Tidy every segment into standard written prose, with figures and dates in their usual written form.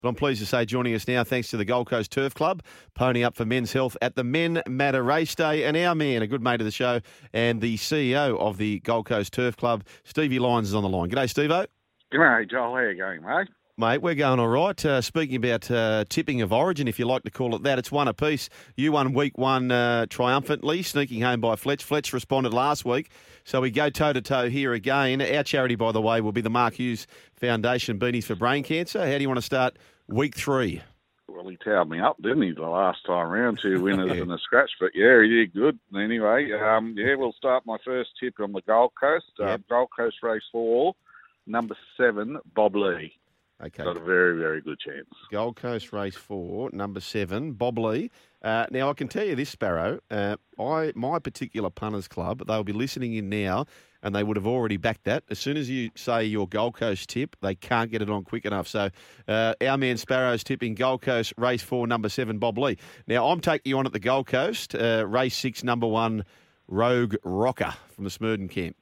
But I'm pleased to say joining us now, thanks to the Gold Coast Turf Club, pony up for men's health at the Men Matter Race Day. And our man, a good mate of the show, and the CEO of the Gold Coast Turf Club, Stevie Lyons, is on the line. G'day, Steve-O. G'day, Joel. How are you going, mate? Mate, we're going all right. Speaking about tipping of origin, if you like to call it that, it's one apiece. You won week one triumphantly, sneaking home by Fletch. Fletch responded last week, so we go toe-to-toe here again. Our charity, by the way, will be the Mark Hughes Foundation Beanies for Brain Cancer. How do you want to start week 3? Well, he towed me up, didn't he, the last time round? 2 winners and a scratch. But, yeah, he did good. Anyway, we'll start my first tip on the Gold Coast. Yep. Gold Coast Race 4, number 7, Bob Lee. Okay. Got a very, very good chance. Gold Coast Race 4, number 7, Bob Lee. Now, I can tell you this, Sparrow. My particular punters club, they'll be listening in now, and they would have already backed that. As soon as you say your Gold Coast tip, they can't get it on quick enough. So our man Sparrow's tipping Gold Coast Race 4, number 7, Bob Lee. Now, I'm taking you on at the Gold Coast, Race 6, number 1, Rogue Rocker from the Smurden camp.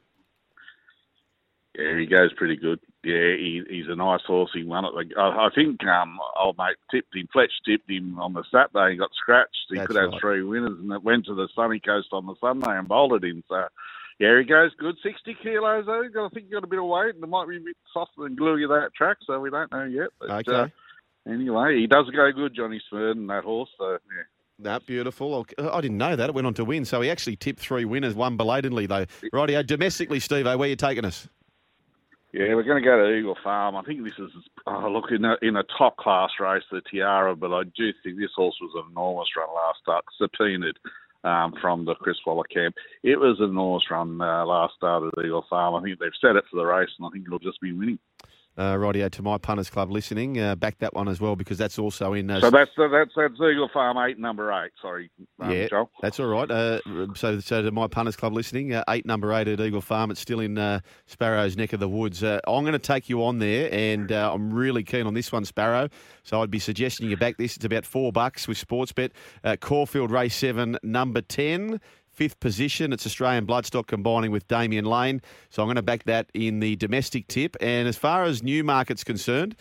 Yeah, he goes pretty good. Yeah, he's a nice horse. He won it. I think old mate tipped him. Fletch tipped him on the Saturday. He got scratched. He could have 3 winners, and it went to the sunny coast on the Sunday and bolted him. So, yeah, he goes good. 60 kilos, though. I think he got a bit of weight, and it might be a bit softer than gluey that track, so we don't know yet. But, okay. Anyway, he does go good, Johnny Smurden, that horse. So, yeah. That beautiful. I didn't know that. It went on to win. So he actually tipped 3 winners, one belatedly, though. Rightio, domestically, Steve-O, where are you taking us? Yeah, we're going to go to Eagle Farm. I think this is, in a top-class race, the Tiara, but I do think this horse was an enormous run last start, subpoenaed from the Chris Waller camp. It was an enormous run last start at Eagle Farm. I think they've set it for the race, and I think it'll just be winning. Rightio, to my punters club listening, back that one as well, because that's also in... So that's Eagle Farm 8, number 8. Sorry, Joel. That's all right. So to my punters club listening, 8, number 8 at Eagle Farm. It's still in Sparrow's neck of the woods. I'm going to take you on there, and I'm really keen on this one, Sparrow. So I'd be suggesting you back this. It's about $4 with Sportsbet. Caulfield Race 7, number 10. 5th position. It's Australian Bloodstock combining with Damien Lane. So I'm going to back that in the domestic tip. And as far as Newmarket's concerned,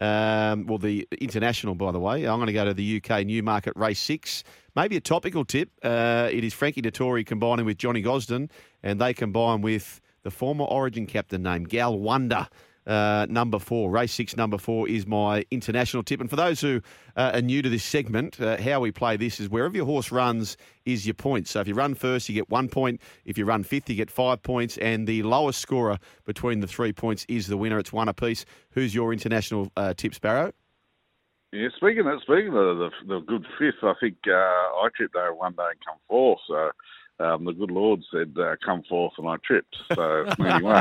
the international, by the way, I'm going to go to the UK Newmarket Race 6. Maybe a topical tip. It is Frankie Dettori combining with Johnny Gosden, and they combine with the former Origin captain named Gal Wonder. Number 4, race 6, number 4 is my international tip. And for those who are new to this segment, how we play this is wherever your horse runs is your point. So if you run first, you get 1 point. If you run 5th, you get 5 points. And the lowest scorer between the 3 points is the winner. It's 1 apiece. Who's your international tip, Sparrow? Yeah, speaking of the good 5th, I think I tripped over one day and come 4th. So the good Lord said, come forth, and I tripped. So anyway,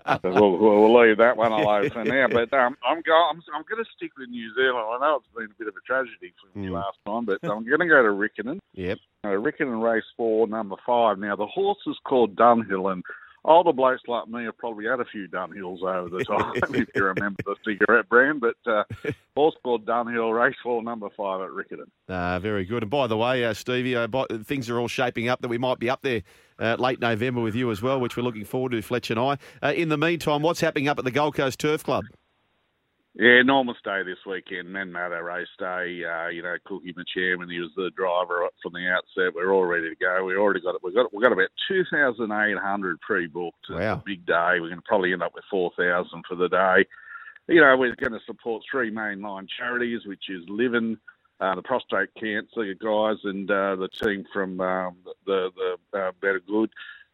we'll leave that one alone for now. But I'm going to stick with New Zealand. I know it's been a bit of a tragedy for me last time, but I'm going to go to Riccarton. Yep. Riccarton Race 4, number 5. Now, the horse is called Dunhill, and older blokes like me have probably had a few Dunhills over the time, if you remember the cigarette brand. But horse called Dunhill, Race 4, number 5 at Riccarton. Very good. And by the way, Stevie, things are all shaping up that we might be up there late November with you as well, which we're looking forward to, Fletch and I. In the meantime, what's happening up at the Gold Coast Turf Club? Yeah, enormous day this weekend. Men Matter Race Day. Cookie, the chairman, he was the driver from the outset. We're all ready to go. We've got about 2,800 pre-booked. Wow. It's a big day. We're going to probably end up with 4,000 for the day. We're going to support 3 mainline charities, which is Living, the prostate cancer guys, and the team from the Better Good.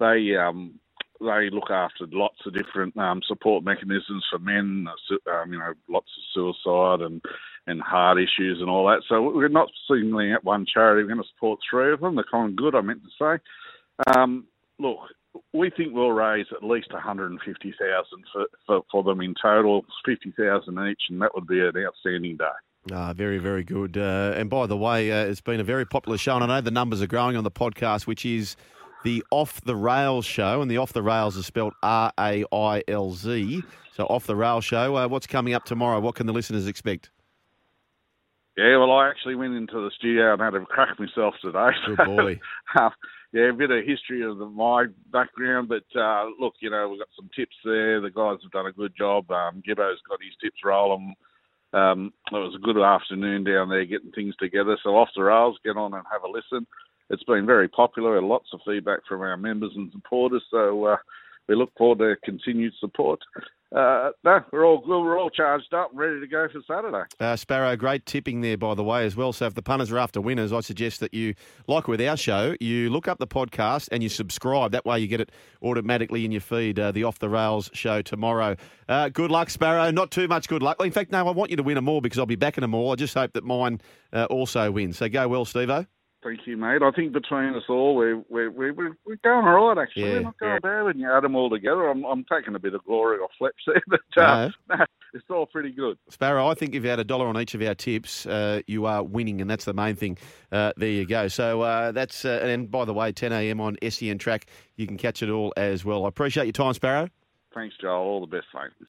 They look after lots of different support mechanisms for men, lots of suicide and heart issues and all that. So we're not singling out one charity. We're going to support 3 of them, the common good, I meant to say. Look, we think we'll raise at least 150,000 for them in total, 50,000 each, and that would be an outstanding day. Very, very good. And by the way, it's been a very popular show, and I know the numbers are growing on the podcast, which is the Off the Rails show, and the Off the Rails is spelled R-A-I-L-Z. So Off the Rails show. What's coming up tomorrow? What can the listeners expect? Yeah, well, I actually went into the studio and had to crack myself today. Good boy. A bit of history of my background, but look, we've got some tips there. The guys have done a good job. Gibbo's got his tips rolling. It was a good afternoon down there getting things together. So Off the Rails, get on and have a listen. It's been very popular and lots of feedback from our members and supporters. So we look forward to continued support. No, we're all good. We're all charged up and ready to go for Saturday. Sparrow, great tipping there, by the way, as well. So if the punters are after winners, I suggest that you, like with our show, you look up the podcast and you subscribe. That way you get it automatically in your feed, the Off the Rails show tomorrow. Good luck, Sparrow. Not too much good luck. In fact, no, I want you to win them all because I'll be backing them all. I just hope that mine also wins. So go well, Steve-O. Thank you, mate. I think between us all, we're going all right, actually. Yeah. We're not going bad when you add them all together. I'm taking a bit of glory off Fletch there, but no, it's all pretty good. Sparrow, I think if you had $1 on each of our tips, you are winning, and that's the main thing. There you go. So that's, and by the way, 10 a.m. on SEN Track, you can catch it all as well. I appreciate your time, Sparrow. Thanks, Joel. All the best, mate.